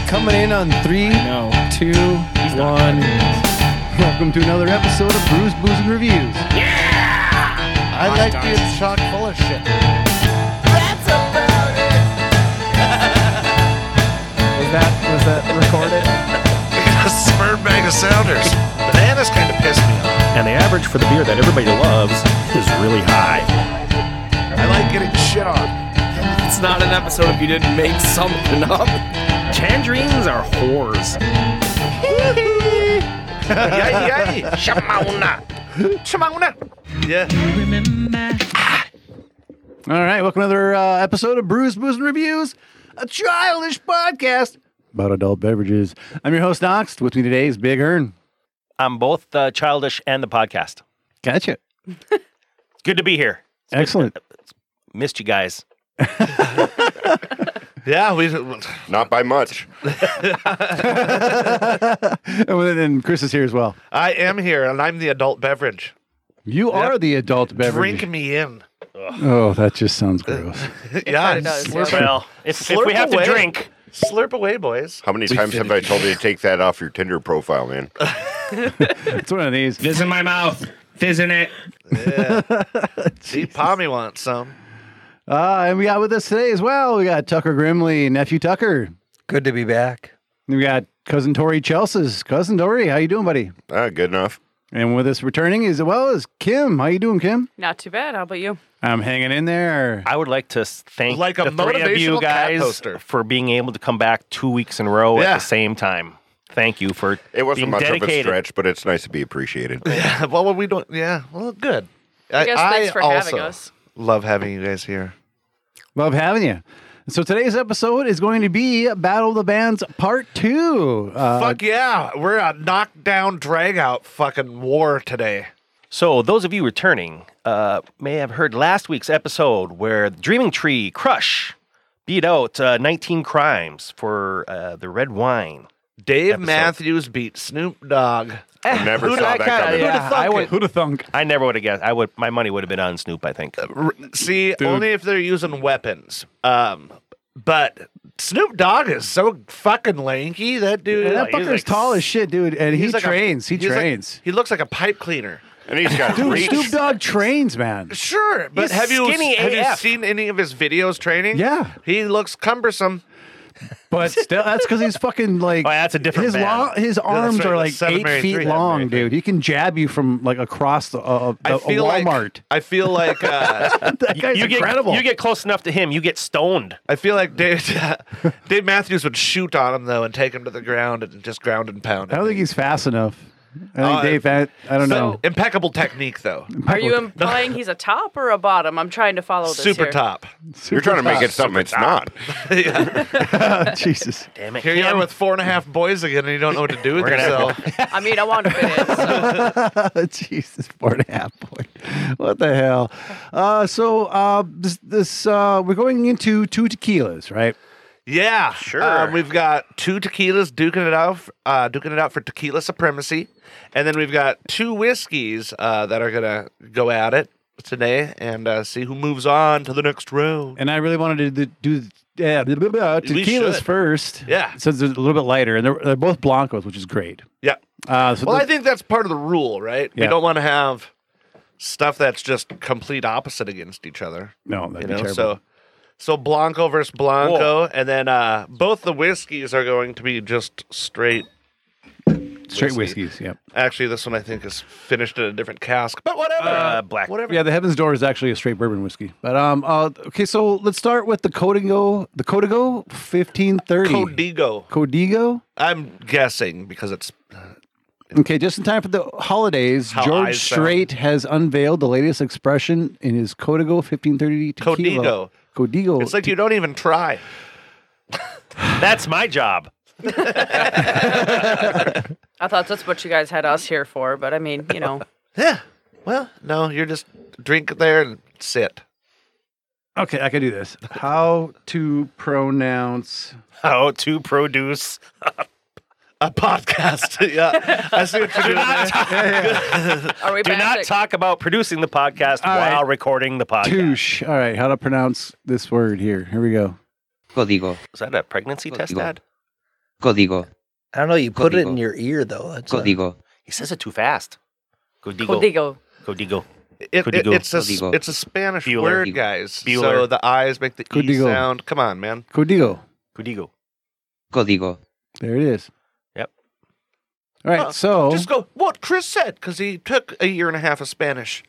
coming in on 3, No. 2, 1. Welcome to another episode of Brews, Booze, and Reviews. I like being chock full of shit. That's about it. Was that recorded? A smurd bag of Sounders. Bananas kind of pissed me off. And the average for the beer that everybody loves is really high. I like getting shit on. It's not an episode if you didn't make something up. Tangerines are whores. Yay, yay. Shamauna. Shamauna. Yeah. All right, welcome to another episode of Brews, Booze, and Reviews, a childish podcast about adult beverages. I'm your host, Nox. With me today is Big Earn. I'm both childish and the podcast. Gotcha. It's good to be here. Excellent. Missed you guys. Yeah, we. Not by much. And Chris is here as well. I am here, and I'm the adult beverage. You are the adult beverage. Drink me in. Oh, that just sounds gross. Yeah, kinda does, slurp, yeah. Well, if Slurp we have away. to drink, slurp away, boys. How many times have I told you to take that off your Tinder profile, man? It's one of these. Fizz in my mouth. Fizz in it. Yeah. See, Pommy wants some. And we got with us today as well. We got Tucker Grimley, nephew Tucker. Good to be back. We got cousin Tori Chelsea's. Cousin Tori, how you doing, buddy? Good enough. And with us returning as well as Kim. How you doing, Kim? Not too bad. How about you? I'm hanging in there. I would like to thank Like a the three of you motivational cat guys poster. for being able to come back 2 weeks in a row Yeah. at the same time. Thank you for It wasn't being much dedicated. of a stretch, but it's nice to be appreciated. Yeah, well, we don't. Yeah, well, good. I guess thanks for having also us. love having you guys here. Love having you. So today's episode is going to be Battle of the Bands Part 2. Fuck yeah, we're a knockdown, drag-out fucking war today. So, those of you returning may have heard last week's episode where Dreaming Tree Crush beat out 19 Crimes for the red wine. Dave Episode. Matthews beat Snoop Dogg. I never saw that coming. Who'd have thunk? I never would have guessed. My money would have been on Snoop, I think. See, only if they're using weapons. But Snoop Dogg is so fucking lanky. That dude. And that he's fucker's like- tall as shit, dude. And he he's like a- trains. He he's like- trains. he looks like a pipe cleaner. And he's got Dude, reach. Snoop Dogg trains, man. Sure, but He's have you skinny AF. seen any of his videos training? Yeah. He looks cumbersome. But still, that's because he's fucking like. Oh, that's a different his band. his arms right, are the like 7 8 Mary feet 3, long, Mary 3. dude. He can jab you from like across the I feel like Walmart. I feel like That guy's incredible. You get close enough to him, you get stoned. I feel like Dave Matthews would shoot on him though and take him to the ground and just ground and pound. I don't think he's fast enough. I think Dave. I don't know. Impeccable technique though. Are you implying he's a top or a bottom? I'm trying to follow this Super here. top. You're trying to make it something it's not. Jesus. Damn it. Here you are Kim. with 4.5 boys again, and you don't know what to do with We're gonna have yourself. I mean, I want to fit in. So. Jesus, 4.5 point. What the hell? We're going into 2 tequilas, right? Yeah, Sure. We've got 2 tequilas duking it out for tequila supremacy, and then we've got 2 whiskeys that are gonna go at it today and see who moves on to the next round. And I really wanted to do tequilas should. first. Yeah. So it's a little bit lighter, and they're both blancos, which is great. Yeah. Well, I think that's part of the rule, right? We Yeah. don't want to have stuff that's just complete opposite against each other. no, that'd You be know, terrible. so Blanco versus Blanco, and then both the whiskeys are going to be just straight. Straight whiskey. whiskeys. Yep. Actually, this one I think is finished in a different cask, but whatever. Black. Whatever. Yeah, the Heaven's Door is actually a straight bourbon whiskey. But okay, so let's start with the Código 1530. Código. I'm guessing because it's Okay, just in time for the holidays, How George eyes sound. Strait has unveiled the latest expression in his Código 1530 tequila. Código. it's like you don't even try. That's my job. I thought that's what you guys had us here for, but I mean, you know. Yeah. Well, no, you're just drink there and sit. Okay, I can do this. How to pronounce? How to produce. A podcast. Yeah. I see what you're doing there. Are we Do back not to- talk about producing the podcast All while right. recording the podcast. Touche. All right, how to pronounce this word here. Here we go. Código. Is that a pregnancy test, Código. Dad? Código. I don't know. You put it Código. in your ear though. That's Código. He says it too fast. Codigo. Codigo. Codigo. It's a Spanish Bueller. word, guys. Bueller. So the I's make the E Codigo. sound. Come on, man. Codigo. Codigo. Código. There it is. Yep. All right, so Just go, what Chris said, because he took a year and a half of Spanish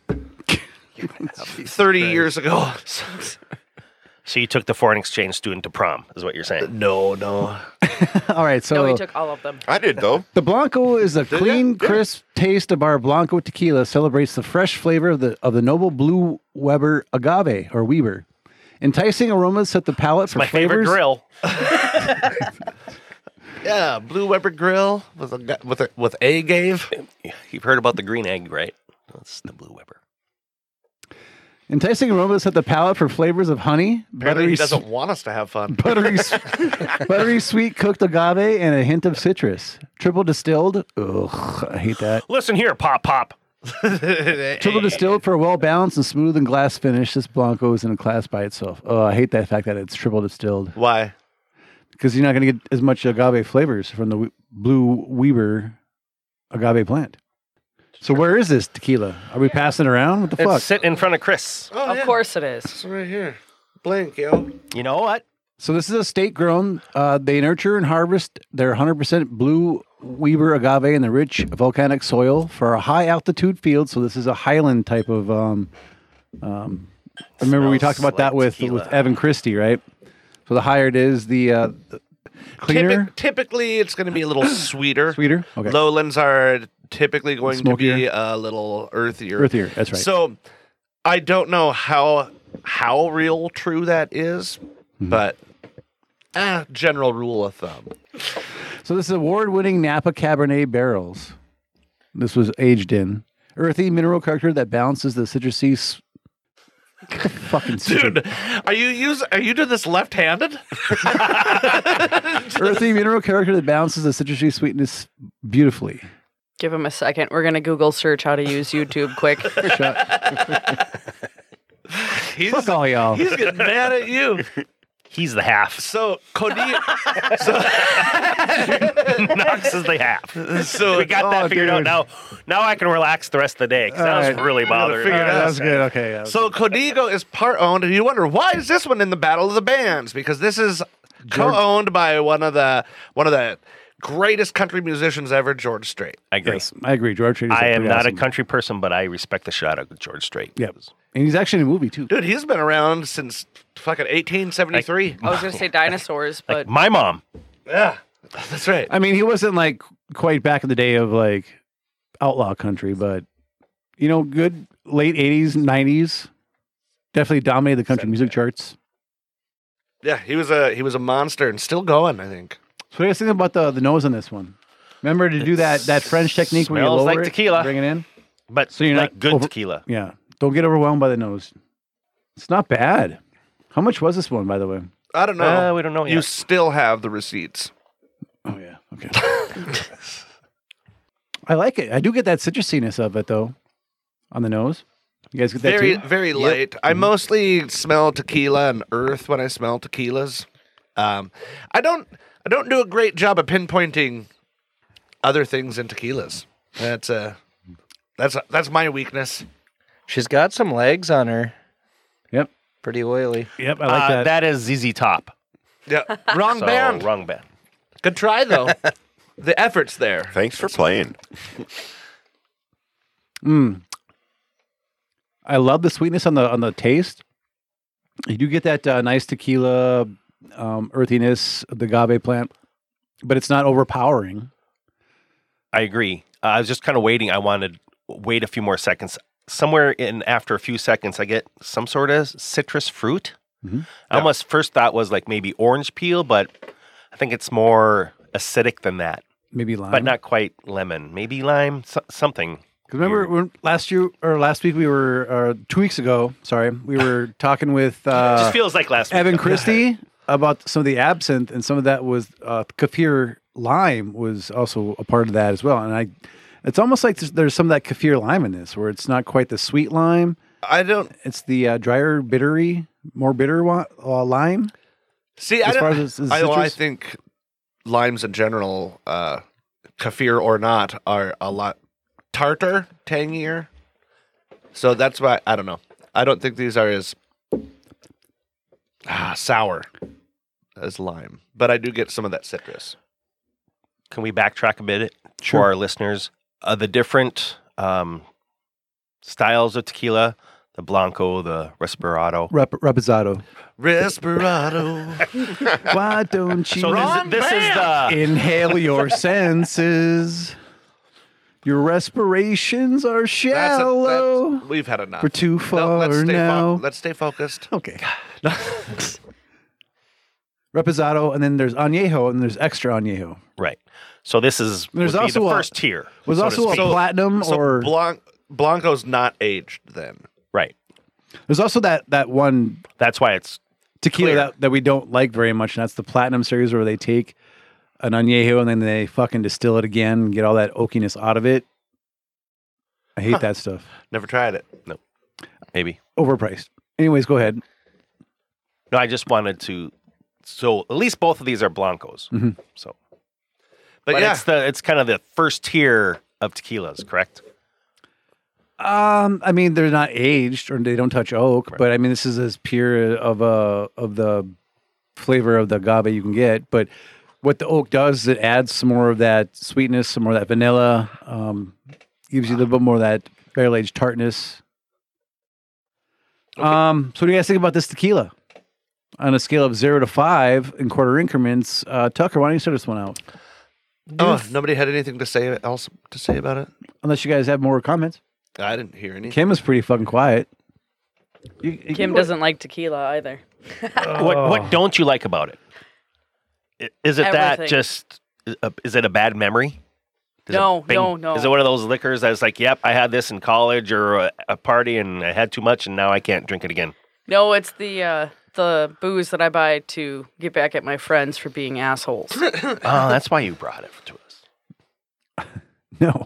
30 years ago. So you took the foreign exchange student to prom, is what you're saying? No. all right, so No, he took all of them. I did, though. the Blanco is a ya? clean, Yeah. crisp taste of our Blanco tequila. Celebrates the fresh flavor of the noble blue Weber agave or Weber. Enticing aromas set the palate for My favorite flavors. grill. Yeah, Blue Weber Grill with a gave. You've heard about the green egg, right? That's the Blue Weber. Enticing aromas set the palate for flavors of honey, Apparently he buttery, doesn't want us to have fun. buttery sweet cooked agave, and a hint of citrus. Triple distilled. Ugh, I hate that. Listen here, Pop Pop. Triple distilled for a well balanced and smooth and glass finish. This Blanco is in a class by itself. Oh, I hate that fact that it's triple distilled Why? because you're not going to get as much agave flavors from the Blue Weber agave plant. So where is this tequila? Are we passing it around? What the fuck? It's sitting in front of Chris. Oh, Of course it is. It's right here. Blink, yo. You know what? So this is a state grown. They nurture and harvest their 100% Blue Weber agave in the rich volcanic soil for a high altitude field. So this is a highland type of. Remember we talked about that like with tequila. Evan Christie, right? So the higher it is, the cleaner, Typically, it's going to be a little sweeter. sweeter. Okay, Lowlands are typically going to be Smokier. a little earthier. earthier. That's right. So I don't know how real true that is, Mm-hmm. but general rule of thumb. So this is award-winning Napa Cabernet barrels. This was aged in earthy mineral character that balances the citrusy. Fucking stupid. Dude, are you doing this left-handed? Earthy mineral character that balances the citrusy sweetness beautifully. Give him a second. We're going to Google search how to use YouTube quick. Fuck all y'all. He's getting mad at you. He's the half. So Cody, Knox is the half. so We got that figured out. Now I can relax the rest of the day because that was All right. really bothering me. figure it out. That's good. Okay. Yeah. So Codigo is part owned, and you wonder why is this one in the Battle of the Bands? Because this is co-owned by one of the greatest country musicians ever, George Strait. I agree. Yes, I agree. George Strait is I am pretty not awesome. a country person, but I respect the shit out of George Strait. Yep. And he's actually in a movie too. Dude, he's been around since fucking 1873. I was going to say dinosaurs, but My mom. Yeah, that's right. I mean, he wasn't like quite back in the day of like outlaw country, but good late 80s, 90s. Definitely dominated the country music charts. Yeah, he was a monster and still going, I think. So what do you guys think about the nose on this one? Remember to do that French technique where you smells lower like it, tequila. bring it in? But So you're like not good over- tequila. Yeah. Don't get overwhelmed by the nose. It's not bad. How much was this one, by the way? I don't know. We don't know You yet. still have the receipts. Oh, yeah. Okay. I like it. I do get that citrusiness of it, though, on the nose. You guys get that Very, too? very light. I mostly smell tequila and earth when I smell tequilas. I don't do a great job of pinpointing other things in tequilas. That's my weakness. She's got some legs on her. Yep. Pretty oily. Yep, I like that. That is ZZ Top. Yeah, wrong So, band. Wrong band. Good try though. The effort's there. Thanks for playing. I love the sweetness on the taste. You do get that nice tequila earthiness of the agave plant, but it's not overpowering. I agree. I was just kind of waiting. I wanted to wait a few more seconds. Somewhere in after a few seconds, I get some sort of citrus fruit. Mhm. I almost first thought was like maybe orange peel, but I think it's more acidic than that. Maybe lime. But not quite lemon. Maybe lime, something. 'Cause remember when last week we were 2 weeks ago. Sorry, we were talking with Just feels like last week. Evan Christie about some of the absinthe, and some of that was kaffir lime was also a part of that as well. And it's almost like there's some of that kaffir lime in this, where it's not quite the sweet lime. I don't It's the drier, more bitter lime. see. As I far don't. as the I citrus? think limes in general, Kefir or not, are a lot tartar, tangier. So that's why, I don't know. I don't think these are as sour as lime, but I do get some of that citrus. Can we backtrack a bit for our listeners? The different styles of tequila, the Blanco, the Respirado. Reposado. Respirado. Why don't you So this is the inhale your senses? Your respirations are shallow. We've had enough. We're too far now. Let's stay focused. Okay. Reposado, and then there's añejo, and there's extra añejo. right. So this is There's would be also the a- first tier. Was so to also a speak. platinum So or Blanco's not aged then. right. there's also that one That's why it's tequila Clear. that we don't like very much, and that's the platinum series where they take an añejo and then they fucking distill it again and get all that oakiness out of it. I hate that stuff. Never tried it. maybe. Overpriced. Anyways, go ahead. No, I just wanted to. So at least both of these are Blancos. Mhm. So, But, but yeah, it's kind of the first tier of tequilas, correct? I mean, they're not aged or they don't touch oak, but I mean, this is as pure of the flavor of the agave you can get. But what the oak does is it adds some more of that sweetness, some more of that vanilla, gives you a little bit more of that barrel aged tartness. So what do you guys think about this tequila? On a scale of 0 to 5 in quarter increments, Tucker, why don't you start this one out? nobody had anything to say about it. Unless you guys have more comments. I didn't hear any. Kim is pretty fucking quiet. Kim doesn't like tequila either. What don't you like about it? Is it that Everything. just? Is it a bad memory? Does No, it bring- no. Is it one of those liquors that's like, yep, I had this in college or a party and I had too much and now I can't drink it again? No, it's the booze that I buy to get back at my friends for being assholes. Oh, that's why you brought it to us. No.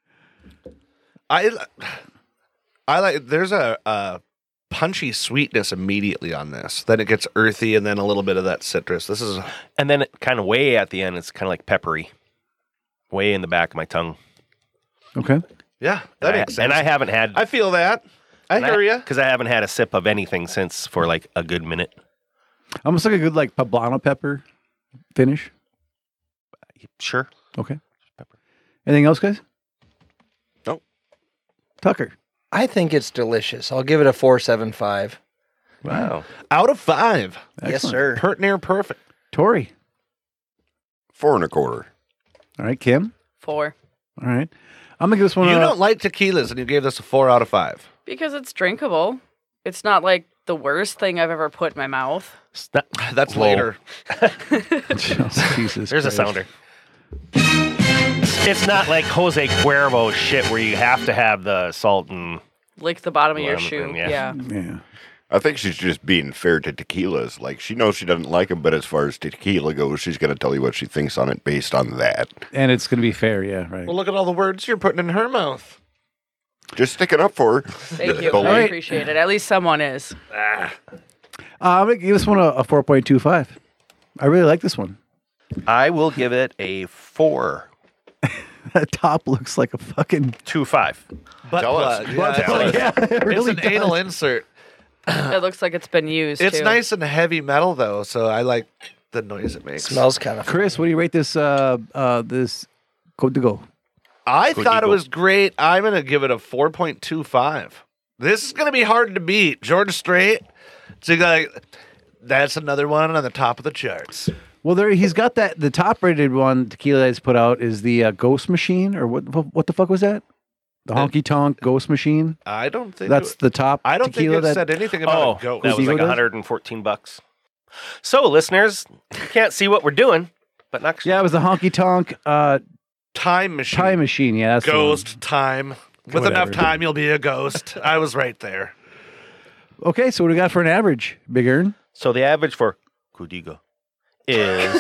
I like. There's a punchy sweetness immediately on this. Then it gets earthy, and then a little bit of that citrus. This is And then it kind of way at the end, it's kind of like peppery, way in the back of my tongue. Okay. yeah. That makes sense. And I haven't had. I feel that. I hear you. Because I haven't had a sip of anything since for like a good minute. Almost like a good like poblano pepper finish. Sure. Okay. Pepper. Anything else, guys? Nope. Tucker. I think it's delicious. I'll give it a 4.75. Wow. Out of 5. Yes, Excellent. sir. Pert near perfect. Tori. 4 1/4. All right, Kim. 4. All right. I'm gonna give this one. You don't like tequilas, and you gave this a 4 out of 5. Because it's drinkable. It's not like the worst thing I've ever put in my mouth. That's Whoa. later. Jesus. There's a Christ. sounder. It's not like Jose Cuervo shit where you have to have the salt and Lick the bottom of your Bottom of shoe. them, yeah. Yeah. Yeah. I think she's just being fair to tequilas. Like, she knows she doesn't like them, but as far as tequila goes, she's going to tell you what she thinks on it based on that. And it's gonna be fair. Yeah. Right. Well, look at all the words you're putting in her mouth. Just sticking up for her. Thank you. But I wait. appreciate it. At least someone is. I'm gonna give this one a 4.25. I really like this one. I will give it a 4.25. That top looks like a fucking. Butt Tell us. plug. Butt Yeah, plug. Yeah, it It's really an does. anal insert. It looks like it's been used. It's too. nice and heavy metal, though, so I like the noise it makes. Smells kind of. Chris, what do you rate this? This Code to Go. I Good thought it eagle. was great. I'm going to give it a 4.25. This is going to be hard to beat. George Strait. So you got that's another one on the top of the charts. Well, he's got that. The top rated one tequila that's put out is the Ghost Machine, or what the fuck was that? The Honky Tonk Ghost Machine. I don't think That's the top. I don't think tequila it that. said anything about Oh, a ghost. that was Eagle like does? $114. So, listeners, you can't see what we're doing, but not Yeah, it was the Honky Tonk Time machine. Time Machine. Yeah, that's the one. Ghost time. With enough Whatever. time, you'll be a ghost. I was right there. Okay, so what do we got for an average, Big Earn? So the average for Codigo is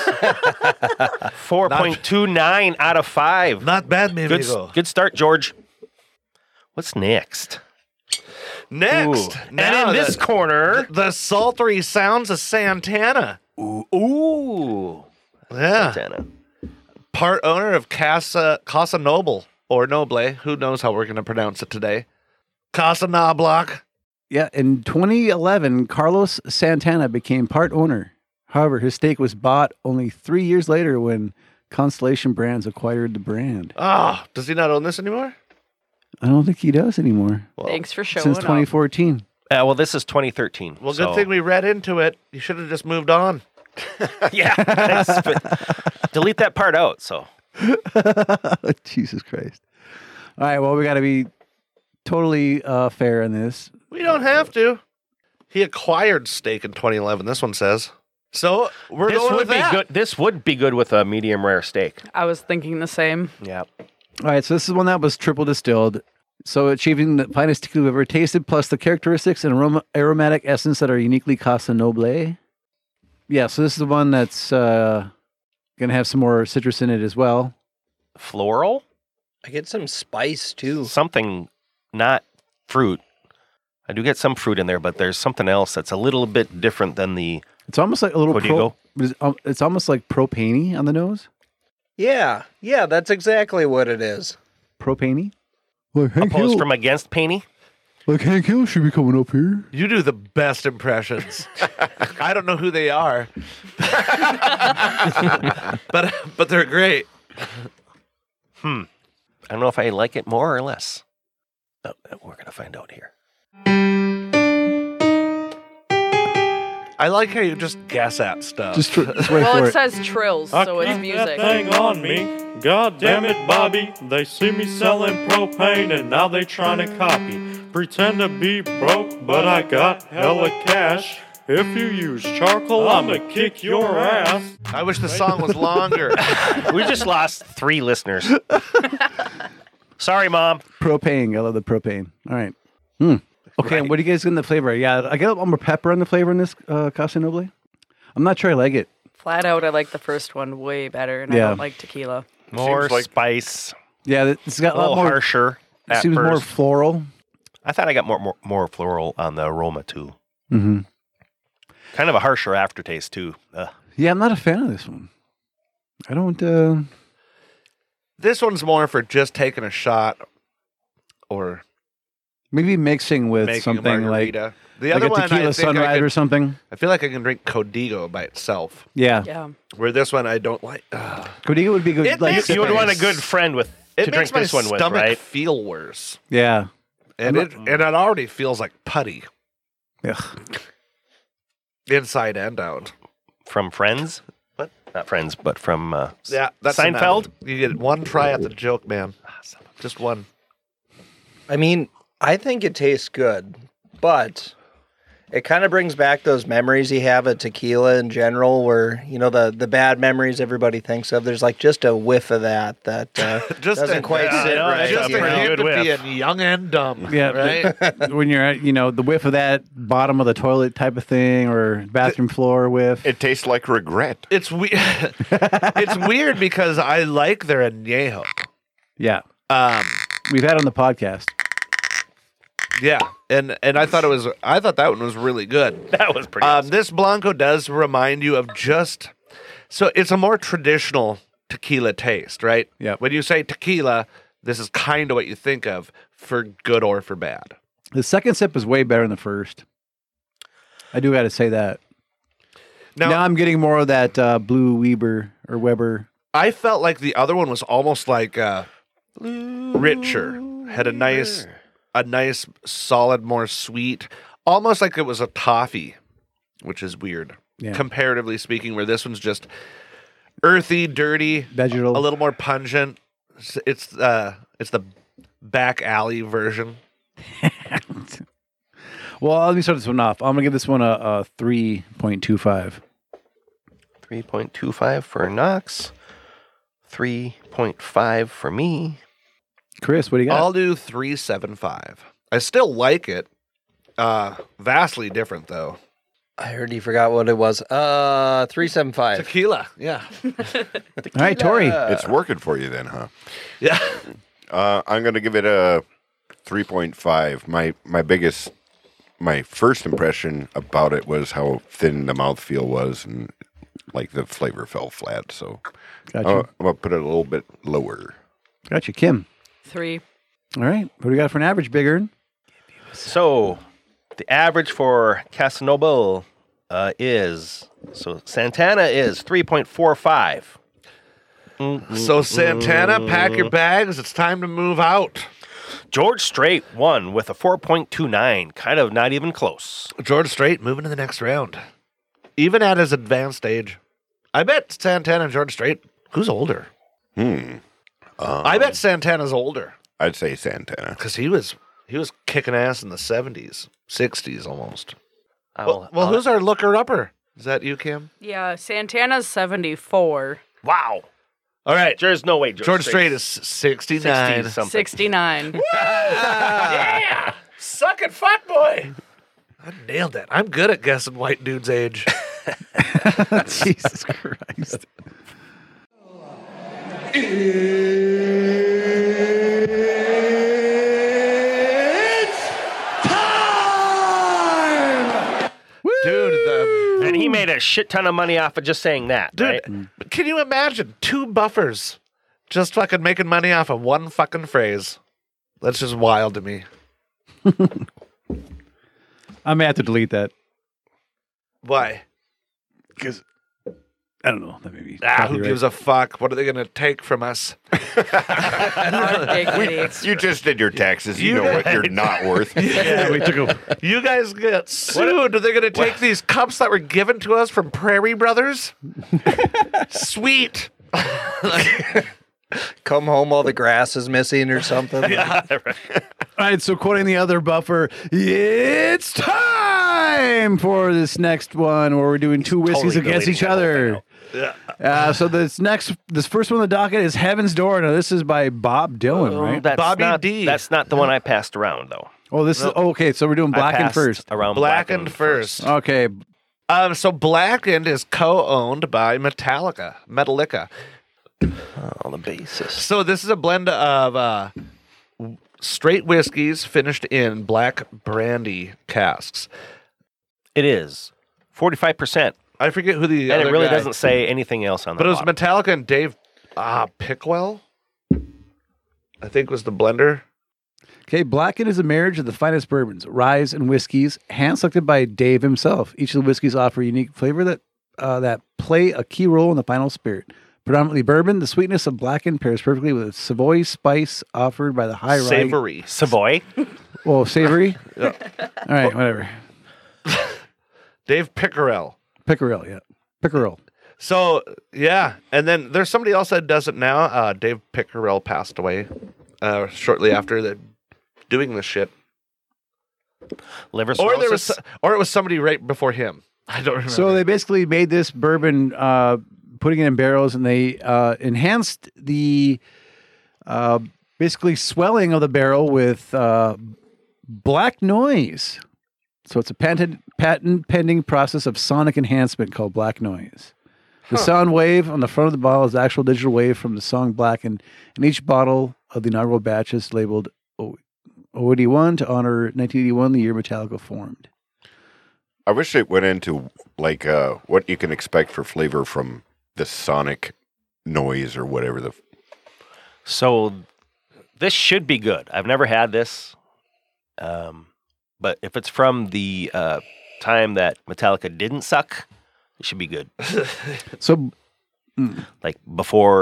4.29 out of 5. Not bad, mi Good, amigo. good start, George. What's next? Next. Ooh. Now And in this corner, the sultry sounds of Santana. ooh, Yeah. Santana. Part owner of Casa Noble or Noble. Who knows how we're going to pronounce it today? Casa Knobloch. Yeah, in 2011, Carlos Santana became part owner. However, his stake was bought only 3 years later when Constellation Brands acquired the brand. Oh, does he not own this anymore? I don't think he does anymore. Thanks for showing Since up. 2014. Well, this is 2013. Well, so- good thing we read into it. You should have just moved on. Yeah. thanks, but delete that part out. So Jesus Christ. All right, well, we got to be totally fair in this. We don't have to. He acquired stake in 2011. This one says. So we're this going would with be that. good. This would be good with a medium rare steak. I was thinking the same. Yeah. All right, so this is one that was triple distilled. So achieving the finest tequila we've ever tasted, plus the characteristics and aromatic essence that are uniquely Casa Noble. Yeah, so this is the one that's going to have some more citrus in it as well. Floral? I get some spice too. Something, not fruit. I do get some fruit in there, but there's something else that's a little bit different than the. It's almost like a little Codigo? it's almost like propane on the nose. Yeah, that's exactly what it is. Propane. Like Hank Opposed from against Paney? like Hank Hill should be coming up here. You do the best impressions. I don't know who they are, but they're great. I don't know if I like it more or less. Oh, we're going to find out here. I like how you just guess at stuff. Just wait Well, for it it. says trills, so it's music. That thing on me. God damn it, Bobby. They see me selling propane and now they trying to copy. Pretend to be broke, but I got hella cash. If you use charcoal, I'ma kick your ass. I wish the song was longer. We just lost 3 listeners. Sorry, Mom. Propane. I love the propane. All right. Okay, and what do you guys get in the flavor? Yeah, I get a little more pepper in the flavor in this Casa Noble. I'm not sure I like it. Flat out, I like the first one way better, and I Yeah. don't like tequila. More Seems like- spice. Yeah, it's got A a lot little more. harsher. It At seems more first. floral. I thought I got more floral on the aroma, too. Mm-hmm. Kind of a harsher aftertaste, too. Yeah, I'm not a fan of this one. I don't. This one's more for just taking a shot or Maybe mixing with making a something like, margarita. The like other a one, tequila I think sunrise or something. I feel like I can drink Codigo by itself. Yeah, Yeah. Where this one I don't like. Codigo would be good. It like, makes You would Nice. want a good friend with It to makes drink my this one with, stomach right? feel worse, yeah. and it already feels like putty Ugh. inside and out. From Friends? What? Not Friends, but from Yeah, that's Seinfeld? enough. You get one try at the joke, man. Just one. I mean, I think it tastes good, but it kind of brings back those memories you have of tequila in general, where, you know, the bad memories everybody thinks of. There's like just a whiff of that Just doesn't quite yeah, sit I know, right. it's Just a for pretty him good to whiff. be young and dumb. Yeah, right. when you're at, the whiff of that bottom of the toilet type of thing or bathroom floor whiff. It tastes like regret. It's weird. It's weird because I like their añejo. Yeah, Um, we've had it on the podcast. yeah, and I thought that one was really good. That was pretty awesome. This Blanco does remind you of so it's a more traditional tequila taste, right? Yep. When you say tequila, this is kind of what you think of for good or for bad. The second sip is way better than the first. I do got to say that. Now I'm getting more of that Blue Weber. I felt like the other one was almost like richer, had a nice, solid, more sweet, almost like it was a toffee, which is weird, Yeah. comparatively speaking. Where this one's just earthy, dirty, Vegetal. a little more pungent. It's the back alley version. Well, let me start this one off. I'm gonna give this one a 3.25. 3.25 for Knox. 3.5 for me. Chris, what do you got? I'll do 3.75. I still like it. Vastly different though. I heard you forgot what it was. 375. Tequila, yeah, All right, Tori. It's working for you then, huh? yeah. I'm going to give it a 3.5. My first impression about it was how thin the mouthfeel was, and like the flavor fell flat. So Gotcha. I'm gonna put it a little bit lower. Gotcha. Kim. 3. All right. What do we got for an average, Big Earn? So the average for Casanova is Santana is 3.45. So Santana, pack your bags. It's time to move out. George Strait won with a 4.29, kind of not even close. George Strait moving to the next round. Even at his advanced age. I bet Santana and George Strait, who's older? I bet Santana's older. I'd say Santana. Because he was kicking ass in the 70s, 60s almost. I'll- Who's our looker-upper? Is that you, Kim? Yeah, Santana's 74. Wow. All right. There's no way George Strait is 69. 60 something. 69. Yeah! Suck it, fuck boy! I nailed that. I'm good at guessing white dude's age. Jesus Christ. Dude, And he made a shit ton of money off of just saying that, Dude, right? can you imagine 2 buffers just fucking making money off of one fucking phrase? That's just wild to me. I may have to delete that Why? because I don't know. That may be Who copyright. gives a fuck? What are they going to take from us? Our dignity. You just did your taxes. You know what you're not worth. Yeah, we took a You guys get sued. Are they going to take these cups that were given to us from Prairie Brothers? Sweet. Come home, all the grass is missing or something. All right, so quoting the other buffer, it's time for this next one where we're doing 2 whiskeys Totally against deleting each that whole other. So this first one on the docket is Heaven's Door. Now this is by Bob Dylan, right? That's Bobby not, D. That's not the one I passed around, though. Oh, this is okay. So we're doing I Blackened passed first. Around Blackened first. Okay, So Blackened is co-owned by Metallica. On the basis. So this is a blend of straight whiskeys finished in black brandy casks. It is 45%. I forget who the And other it really guy- doesn't say anything else on the But it was bottom. Metallica and Dave Pickwell, I think was the blender. Okay, Blackened is a marriage of the finest bourbons, ryes, and whiskeys, hand-selected by Dave himself. Each of the whiskeys offer a unique flavor that play a key role in the final spirit. Predominantly bourbon, the sweetness of Blackened pairs perfectly with Savoy spice offered by the high rye. Savory. Savoy. Well, savory? All right, whatever. Dave Pickerel. Pickerel, yeah. Pickerel. So, yeah. And then there's somebody else that does it now. Dave Pickerel passed away shortly after doing this shit. Liver Or there was, cirrhosis. or it was somebody right before him. I don't remember. So they basically made this bourbon, putting it in barrels, and they enhanced the basically swelling of the barrel with black noise. So it's a patent pending process of sonic enhancement called black noise. The sound wave on the front of the bottle is the actual digital wave from the song Blackened, and each bottle of the inaugural batch is labeled OD1 to honor 1981, the year Metallica formed. I wish it went into like what you can expect for flavor from the sonic noise or whatever the. So this should be good. I've never had this. But if it's from the time that Metallica didn't suck, it should be good. So Like before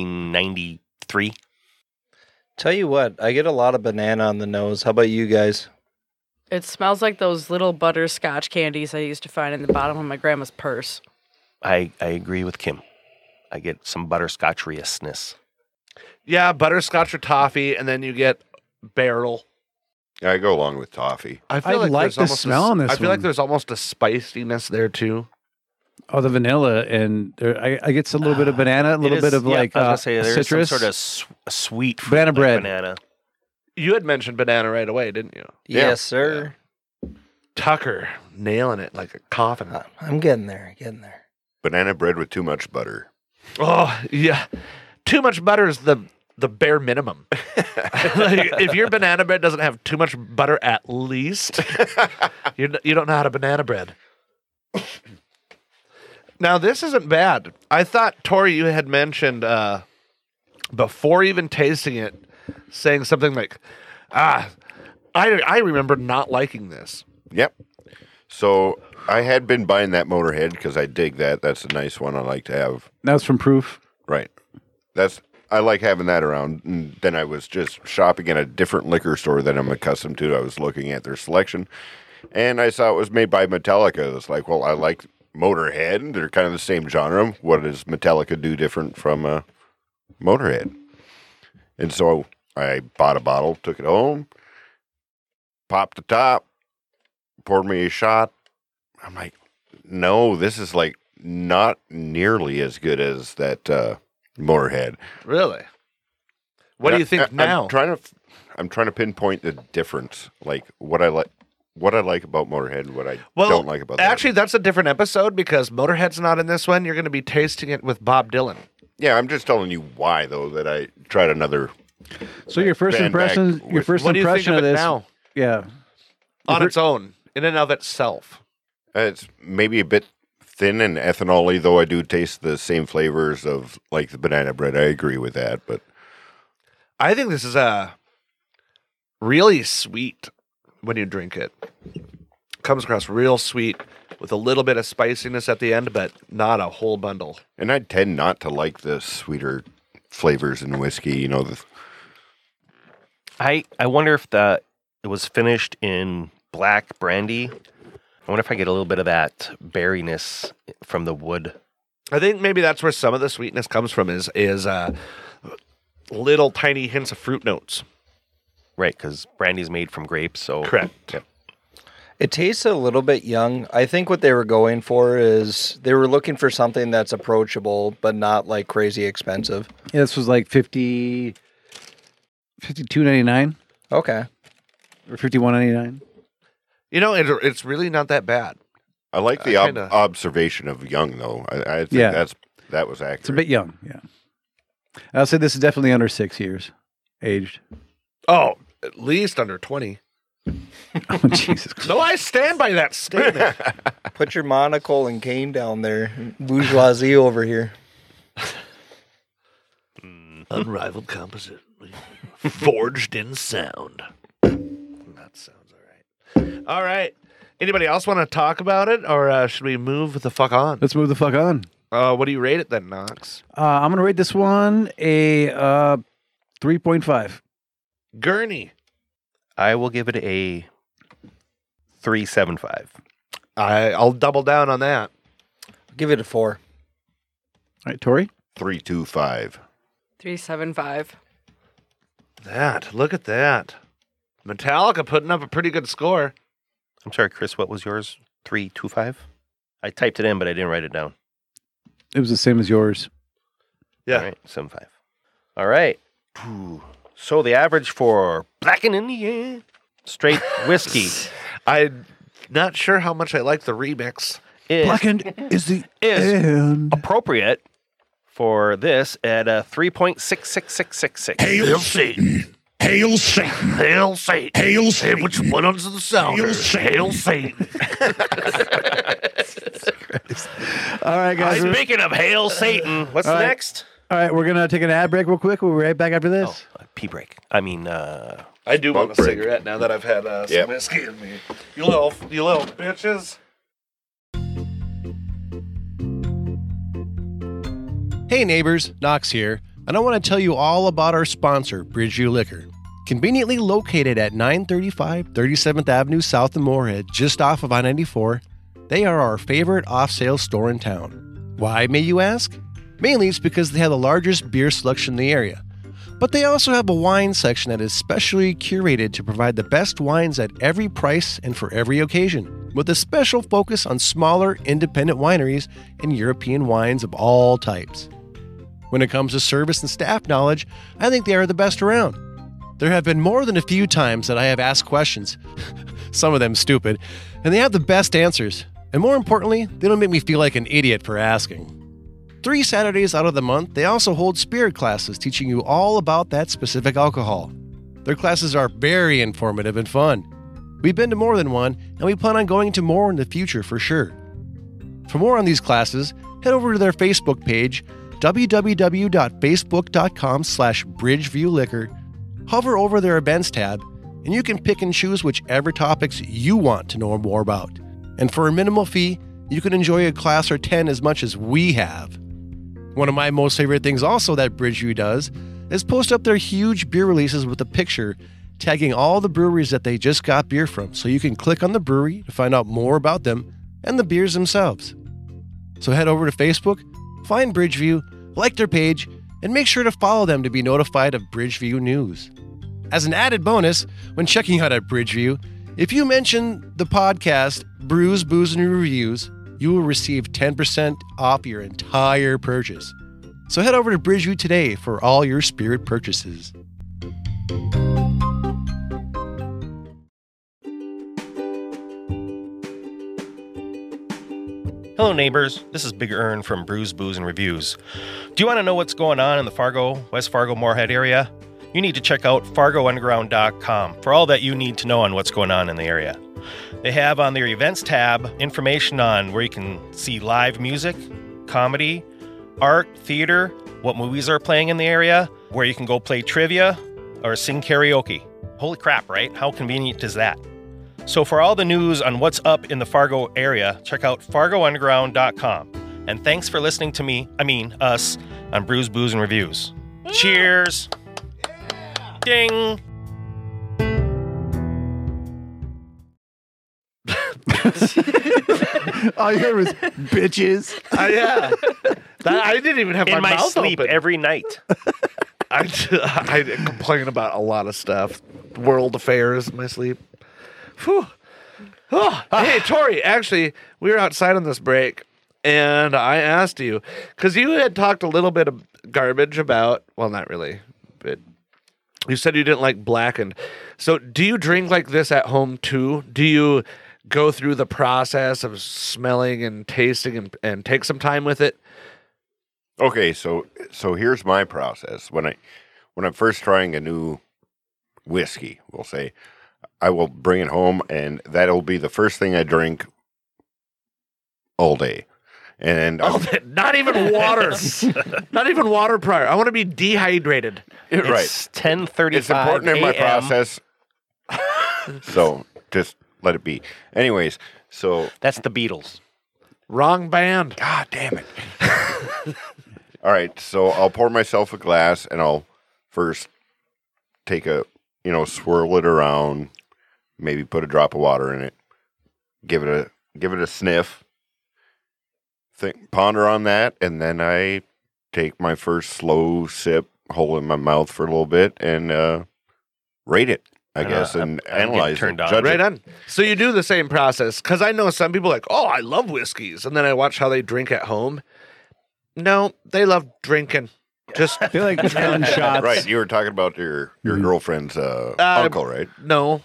1993. Tell you what, I get a lot of banana on the nose. How about you guys? It smells like those little butterscotch candies I used to find in the bottom of my grandma's purse. I agree with Kim. I get some butterscotcheriousness. yeah, butterscotch or toffee, and then you get barrel. Yeah, I go along with toffee. I I like there's the almost smell on this I feel like one. there's almost a spiciness there too. Oh, the vanilla, and I get a little bit of banana, a little It bit is- of yeah, like I was gonna say there's citrus. some sort of sweet fruit, Banana like bread. Banana. You had mentioned banana right away, didn't you? Yeah. Yes, sir. Tucker nailing it like a coffin. I'm getting there, getting there. Banana bread with too much butter. Oh yeah, too much butter is the bare minimum. Like, if your banana bread doesn't have too much butter, at least you don't know how to banana bread. Now, this isn't bad. I thought, Tori, you had mentioned before even tasting it, saying something like, I remember not liking this. Yep. So I had been buying that Motorhead because I dig that. That's a nice one I like to have. That was from Proof. Right. I like having that around. And then I was just shopping at a different liquor store that I'm accustomed to. I was looking at their selection, and I saw it was made by Metallica. It's like, well, I like Motorhead. They're kind of the same genre. What does Metallica do different from Motorhead? And so I bought a bottle, took it home, popped the top, poured me a shot. I'm like, no, this is like not nearly as good as that Motorhead. Really? What do you think now? I'm trying to pinpoint the difference, like what I like about Motorhead and what I don't like about that. Actually, that's a different episode because Motorhead's not in this one. You're going to be tasting it with Bob Dylan. Yeah, I'm just telling you why though that I tried another. So your first impression, What do you think of of it this, now? yeah, On its own, in and of itself. It's maybe a bit thin and ethanol-y, though I do taste the same flavors of like the banana bread. I agree with that, but I think this is really sweet when you drink it. Comes across real sweet with a little bit of spiciness at the end, but not a whole bundle. and I tend not to like the sweeter flavors in whiskey. You know, I wonder if it was finished in black brandy. I wonder if I get a little bit of that berryness from the wood. I think maybe that's where some of the sweetness comes from is little tiny hints of fruit notes. Right, because brandy's made from grapes. So Correct. Yep. It tastes a little bit young. I think what they were going for is they were looking for something that's approachable, but not like crazy expensive. yeah, this was like $52.99 Okay. or $51.99. You know, it's really not that bad. I like the kinda- observation of young, though. I think Yeah. that was accurate. It's a bit young. Yeah, I'll say this is definitely under 6 years aged. Oh, at least under 20. Oh Jesus Christ! No, I stand by that statement. Put your monocle and cane down there. Bourgeoisie over here. Unrivaled composite. Forged in sound. That sounds all right. All right. Anybody else want to talk about it, or should we move the fuck on? Let's move the fuck on. What do you rate it then, Knox? I'm gonna rate this one a 3.5. Gurney. I will give it a 3.75. I'll double down on that. Give it a 4. All right, Tori. 325. 375. Look at that. Metallica putting up a pretty good score. I'm sorry, Chris, what was yours? 3.25? I typed it in, but I didn't write it down. It was the same as yours. Yeah. All right, 7.5. All right. Ooh. So the average for Blackin' in the Air straight whiskey I'm not sure how much I like the remix. is Blackened is the is end. appropriate for this at a 3.66666. Hail Satan! Hail Satan! Hail Satan. Hail Satan! Which one onto the sound? Hail Satan. Hail Satan. All right, guys. we're- Speaking of Hail Satan, what's All right. next? All right, we're gonna take an ad break real quick. We'll be right back after this. Pee break. I mean, I do want a break. cigarette now that I've had some Yep. whiskey in me. You little bitches. Hey neighbors, Knox here, and I want to tell you all about our sponsor, Bridgeview Liquor. Conveniently located at 935 37th Avenue South in Moorhead, just off of I-94, they are our favorite off-sale store in town. Why, may you ask? Mainly it's because they have the largest beer selection in the area. But they also have a wine section that is specially curated to provide the best wines at every price and for every occasion, with a special focus on smaller, independent wineries and European wines of all types. When it comes to service and staff knowledge, I think they are the best around. There have been more than a few times that I have asked questions, some of them stupid, and they have the best answers. And more importantly, they don't make me feel like an idiot for asking. 3 Saturdays out of the month, they also hold spirit classes teaching you all about that specific alcohol. Their classes are very informative and fun. We've been to more than one, and we plan on going to more in the future for sure. For more on these classes, head over to their Facebook page, www.facebook.com/bridgeviewliquor, hover over their events tab, and you can pick and choose whichever topics you want to know more about. And for a minimal fee, you can enjoy a class or 10 as much as we have. One of my most favorite things also that Bridgeview does is post up their huge beer releases with a picture tagging all the breweries that they just got beer from, so you can click on the brewery to find out more about them and the beers themselves. So head over to Facebook, find Bridgeview, like their page, and make sure to follow them to be notified of Bridgeview news. As an added bonus, when checking out at Bridgeview, if you mention the podcast Brews, Booze, and Reviews, you will receive 10% off your entire purchase. So head over to Bridgeview today for all your spirit purchases. Hello, neighbors. This is Big Ern from Brews, Booze, and Reviews. Do you want to know what's going on in the Fargo, West Fargo, Moorhead area? You need to check out fargounderground.com for all that you need to know on what's going on in the area. They have on their events tab information on where you can see live music, comedy, art, theater, what movies are playing in the area, where you can go play trivia or sing karaoke. Holy crap, right? How convenient is that? So for all the news on what's up in the Fargo area, check out fargounderground.com. And thanks for listening to us, on Brews, Booze, and Reviews. Cheers! Ding! All you heard was bitches. Yeah. I didn't even have In my mouth sleep open. every night. I complain about a lot of stuff. World affairs in my sleep. Whew. Oh, hey, Tori, actually, we were outside on this break, and I asked you, because you had talked a little bit of garbage about, well, not really, but you said you didn't like blackened. So do you drink like this at home, too? Do you go through the process of smelling and tasting and take some time with it? Okay, so here's my process. When I'm first trying a new whiskey, we'll say, I will bring it home, and that'll be the first thing I drink all day. And not even water, not even water prior. I want to be dehydrated. right, It's 10:35 it's important in my a.m. process. So just let it be. Anyways, so That's the Beatles. Wrong band. God damn it. All right, so I'll pour myself a glass, and I'll first take swirl it around, maybe put a drop of water in it, give it a sniff, ponder on that, and then I take my first slow sip, hold it in my mouth for a little bit, and rate it, I guess, and I'm analyze getting it. turned on. Judge Right it. on. So you do the same process, because I know some people like, oh, I love whiskeys, and then I watch how they drink at home. No, they love drinking. Just I feel like down shots. Right, you were talking about your girlfriend's uncle, right? no.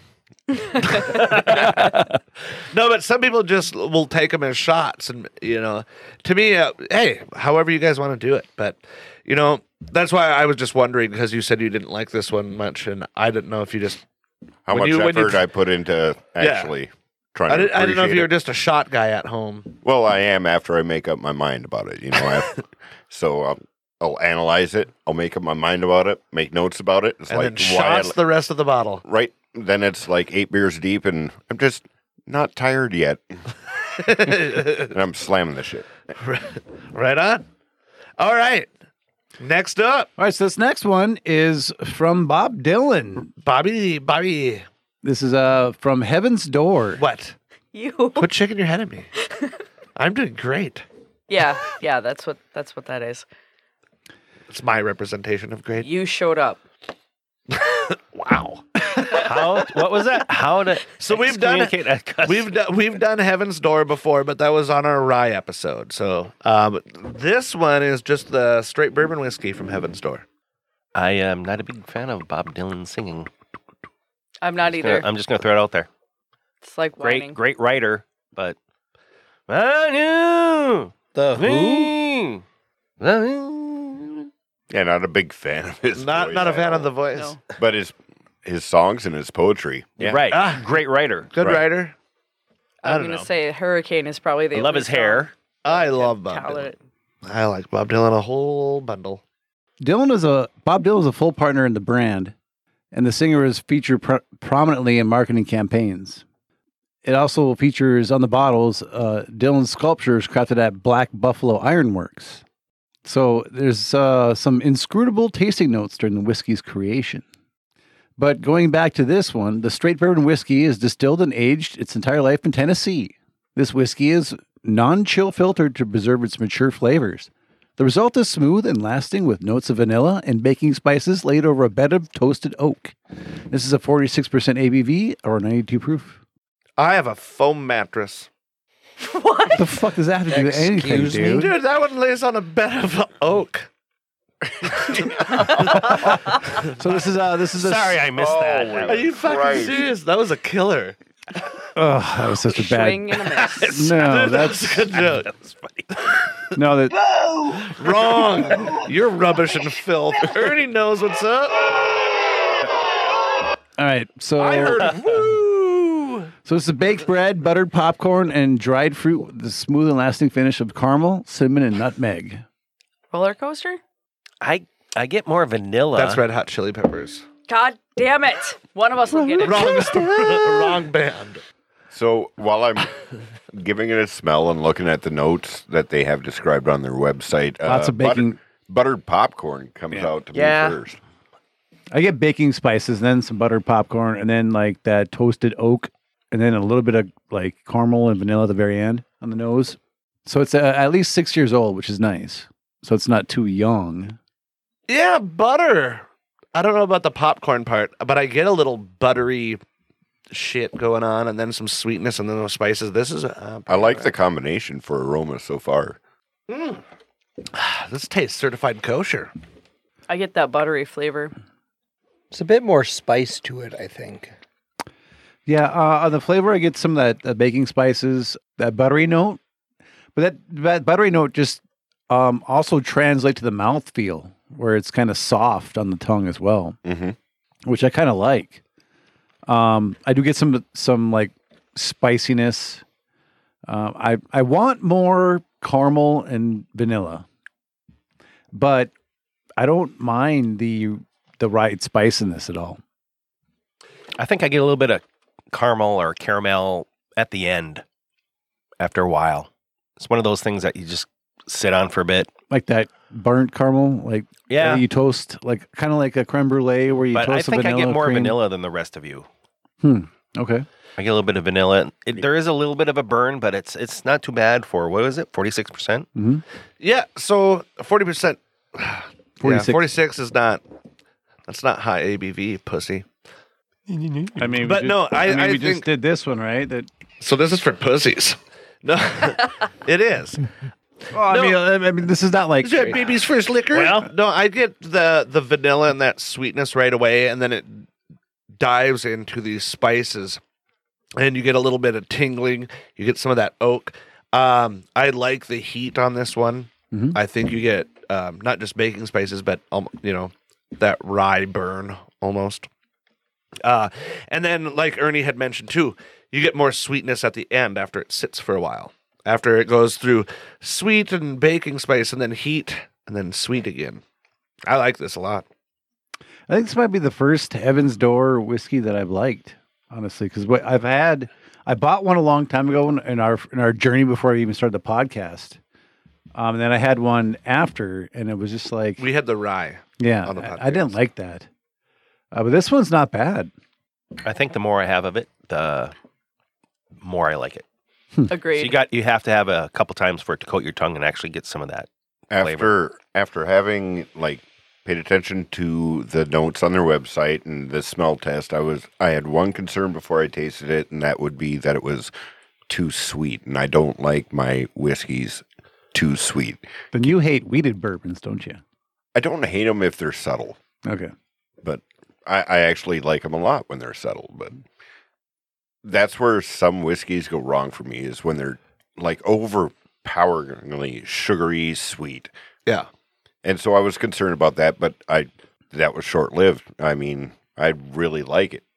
No, but some people just will take them as shots, and to me, hey, however you guys want to do it. But that's why I was just wondering, because you said you didn't like this one much, and I didn't know if you just How When much you- when you effort I put into actually trying I to didn't know if appreciate you were it. just a shot guy at home. Well, I am after I make up my mind about it. So I'll analyze it. I'll make up my mind about it. Make notes about it. It's And like then why shots the rest of the bottle. right then. It's like 8 beers deep, and I'm just not tired yet, and I'm slamming the shit. Right on. All right. Next up, All right, so this next one is from Bob Dylan. Bobby. This is from Heaven's Door. What? You. Quit shaking your head at me. I'm doing great. Yeah, that's what that is. It's my representation of great. You showed up. Wow. What was that? How to So we've done excommunicate a cuss? we've done Heaven's Door before, but that was on our rye episode. So this one is just the straight bourbon whiskey from Heaven's Door. I am not a big fan of Bob Dylan singing. I'm not either. I'm just gonna throw it out there. It's like whining. Great writer, but I knew The Who? me. Yeah, not a big fan of his. Not voice a at fan of all. the voice. No. But his songs and his poetry. Yeah. Right, Ah. great writer. Good Right. writer. I I'm don't gonna know. say Hurricane is probably the I love only his hair. I love Bob song Dylan. I like Bob Dylan a whole bundle. Bob Dylan is a full partner in the brand, and the singer is featured prominently in marketing campaigns. It also features on the bottles Dylan's sculptures crafted at Black Buffalo Ironworks. So there's some inscrutable tasting notes during the whiskey's creation. But going back to this one, the straight bourbon whiskey is distilled and aged its entire life in Tennessee. This whiskey is non-chill filtered to preserve its mature flavors. The result is smooth and lasting with notes of vanilla and baking spices laid over a bed of toasted oak. This is a 46% ABV or 92 proof. I have a foam mattress. What? The fuck does that have to do with anything, Excuse me? dude? Dude, that one lays on a bed of oak. So this is a Sorry, I missed that. Are you fucking Christ. serious? That was a killer. Oh, that was such a bad. Swing and a miss. No, Dude, that's that's a good joke. That was funny. no that. Wrong. You're rubbish and filth. Ernie knows what's up. All right, so I heard woo. So it's a baked bread, buttered popcorn, and dried fruit with the smooth and lasting finish of caramel, cinnamon, and nutmeg. Roller coaster? I get more vanilla. That's Red Hot Chili Peppers. God damn it. One of us will get it. Wrong band. So while I'm giving it a smell and looking at the notes that they have described on their website, Lots of baking. buttered popcorn comes out to me first. I get baking spices, then some buttered popcorn, and then like that toasted oak, and then a little bit of like caramel and vanilla at the very end on the nose. So it's at least 6 years old, which is nice. So it's not too young. Yeah, butter. I don't know about the popcorn part, but I get a little buttery shit going on, and then some sweetness, and then those spices. This is. I like the combination for aroma so far. This tastes certified kosher. I get that buttery flavor. It's a bit more spice to it, I think. Yeah, on the flavor, I get some of that baking spices, that buttery note. But that buttery note just also translates to the mouthfeel, where it's kind of soft on the tongue as well, which I kind of like. I do get some like spiciness. I want more caramel and vanilla, but I don't mind the right spice in this at all. I think I get a little bit of caramel or caramel at the end after a while. It's one of those things that you just sit on for a bit. Like that burnt caramel, like Yeah. you toast, like kind of like a creme brulee where you But toast I think the I vanilla get more cream. vanilla than the rest of you. Okay. I get a little bit of vanilla. There is a little bit of a burn, but it's not too bad for, what is it, 46%? Yeah, so 40%. 46. 46 is not. That's not high ABV, pussy. I mean, But no, I we think- just did this one, right? That. So this is for pussies. No, it is. I mean, this is not like. Is that baby's first liquor? Well- no, I get the vanilla and that sweetness right away, and then it dives into these spices, and you get a little bit of tingling. You get some of that oak. I like the heat on this one. I think you get not just baking spices, but that rye burn almost. And then, like Ernie had mentioned too, you get more sweetness at the end after it sits for a while. After it goes through sweet and baking spice and then heat and then sweet again. I like this a lot. I think this might be the first Heaven's Door whiskey that I've liked, honestly, because what I bought one a long time ago in our journey before I even started the podcast. And then I had one after, and it was just like, We had the rye. yeah, on the I didn't podcast. like that. But this one's not bad. I think the more I have of it, the more I like it. Agreed. So you have to have a couple times for it to coat your tongue and actually get some of that flavor. After having like paid attention to the notes on their website and the smell test, I had one concern before I tasted it, and that would be that it was too sweet, and I don't like my whiskeys too sweet. Then you hate wheated bourbons, don't you? I don't hate them if they're subtle, Okay. but I actually like them a lot when they're subtle. But that's where some whiskeys go wrong for me, is when they're like overpoweringly sugary sweet. Yeah. And so I was concerned about that, but that was short lived. I mean, I really like it.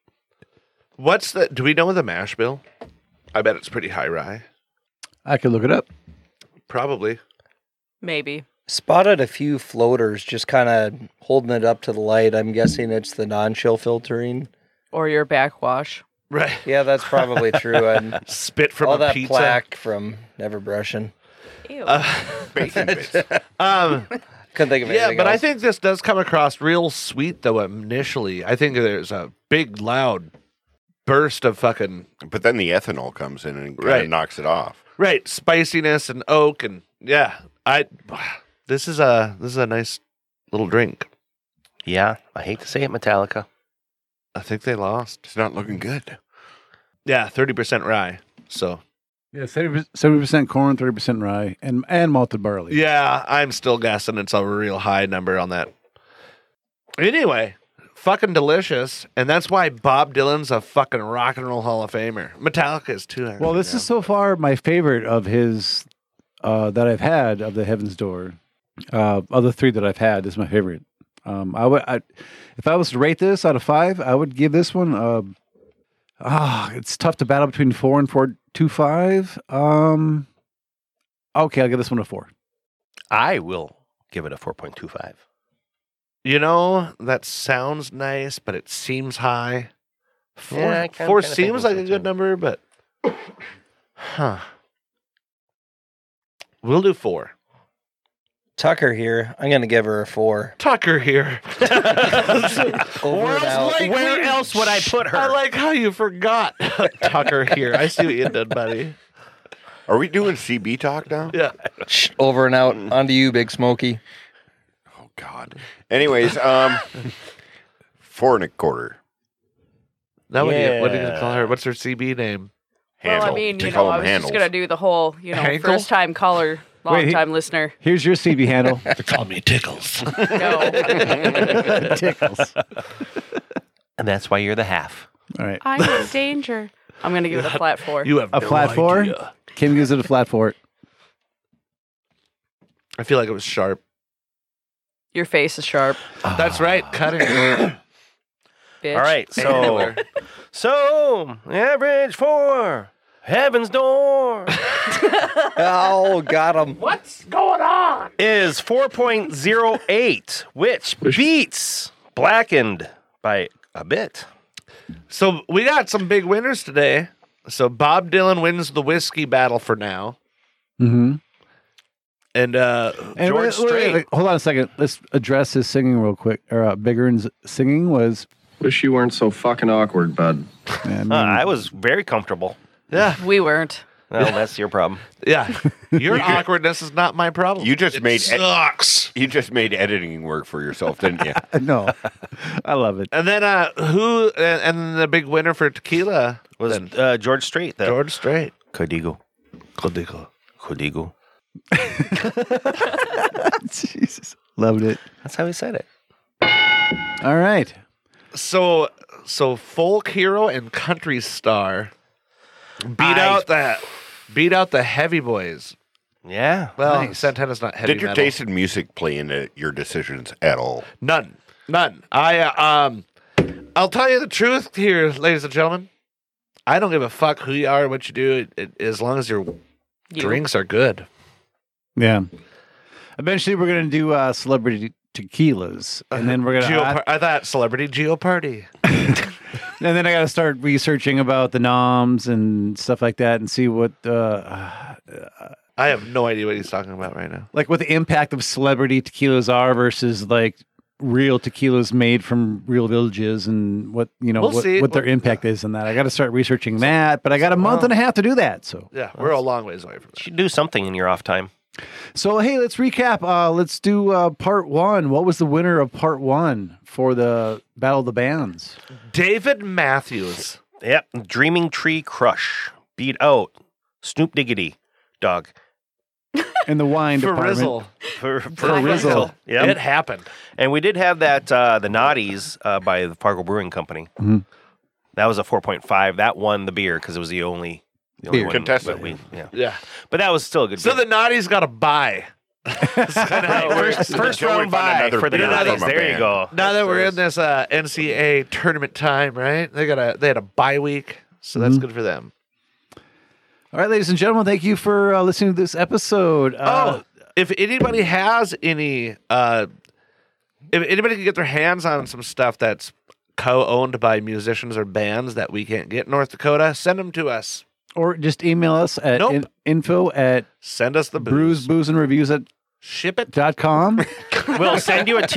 Do we know the mash bill? I bet it's pretty high rye. I could look it up. Probably. Maybe. Spotted a few floaters just kind of holding it up to the light. I'm guessing it's the non-chill filtering. Or your backwash. Right. Yeah, that's probably true. And Spit from all a that pizza. plaque from never brushing. Ew. Bacon bits. Couldn't think of anything Yeah, but I else. think this does come across real sweet, though, initially. I think there's a big, loud burst of fucking, But then the ethanol comes in and kind Right. of knocks it off. right, spiciness and oak. And yeah, this is a nice little drink. Yeah, I hate to say it, Metallica. I think they lost. It's not looking good. Yeah, 30% rye. So, Yeah, 70% corn, 30% rye, and malted barley. yeah, I'm still guessing it's a real high number on that. Anyway, fucking delicious. And that's why Bob Dylan's a fucking rock and roll Hall of Famer. Metallica is too. Well, this is so far my favorite of his that I've had of the Heaven's Door. Of the three that I've had, this is my favorite. If I was to rate this out of 5, I would give this one. It's tough to battle between 4 and 4.25. Okay, I'll give this one a 4. I will give it a 4.25. You know, that sounds nice, but it seems high. Four, Yeah, I four kinda think seems so like a too. good number, but huh. We'll do 4. Tucker here. I'm going to give her a 4. Tucker here. Over and out. Where else would I put her? I like how you forgot Tucker here. I see what you did, buddy. Are we doing CB talk now? Yeah. Shh, over and out. On to you, Big Smoky. Oh God. Anyways, 4 1/4. Now what are you Yeah. gonna call her? What's her CB name? Well, I Handle. mean, To you call know, I them was handles. just going to do the whole, Hankle? first time caller, long time listener. Here's your CB handle. They call me Tickles. No. Tickles. And that's why you're the half. All right. I'm in danger. I'm going to give it a flat 4. You have A no flat 4? idea. Kim gives it a flat 4. I feel like it was sharp. Your face is sharp, That's right. Cutting. bitch. All right, so average 4, Heaven's Door Oh, got him. is 4.08, which beats Blackened by a bit. So we got some big winners today. So Bob Dylan wins the whiskey battle for now. Mm-hmm. And George Strait. Hold on a second. Let's address his singing real quick. Bigger's singing was. Wish you weren't so fucking awkward, bud. I was very comfortable. yeah, We weren't. Well, that's your problem. yeah. Your awkwardness is not my problem. You just made Sucks. you just made editing work for yourself, didn't you? No, I love it. And then who? And the big winner for tequila Was then George Strait, the George Strait. Codigo. Codigo. Codigo. Jesus, loved it. That's how he said it. All right. So folk hero and country star beat out the heavy boys. Yeah. Well, Nice. Santana's not heavy Did your metal. taste in music play into your decisions at all? None. I'll tell you the truth here, ladies and gentlemen. I don't give a fuck who you are, what you do, as long as your drinks are good. Yeah. Eventually, we're gonna do celebrity tequilas, and then we're gonna. I thought celebrity Geo Party. And then I got to start researching about the noms and stuff like that, and see what I have no idea what he's talking about right now. like what the impact of celebrity tequilas are versus like real tequilas made from real villages, and what We'll see. what their impact is in that. I got to start researching that, but I got a month and a half to do that. So Yeah, we're a long ways away from You that. should do something in your off time. hey, let's recap. Let's do part 1. What was the winner of part 1 for the Battle of the Bands? David Matthews. Yep. Dreaming Tree Crush beat out Snoop Diggity Dog. In the wine For department. Rizzle. For Rizzle. Yep. It happened. And we did have that, the Naughties by the Fargo Brewing Company. Mhm. That was a 4.5. That won the beer because it was the only Beer. one. Contestant. Yeah. Yeah. But that was still a good So beer. the Naughties got a bye. First round bye for the beer Naughties. from a There you band. go. Now that we're in this NCAA tournament time, right? They had a bye week, so that's good for them. All right, ladies and gentlemen, thank you for listening to this episode. if anybody has any, if anybody can get their hands on some stuff that's co-owned by musicians or bands that we can't get in North Dakota, send them to us. Or just email us at Nope. info at Send us the booze. brewsboozeandreviews.com. Ship it. .com. We'll send you a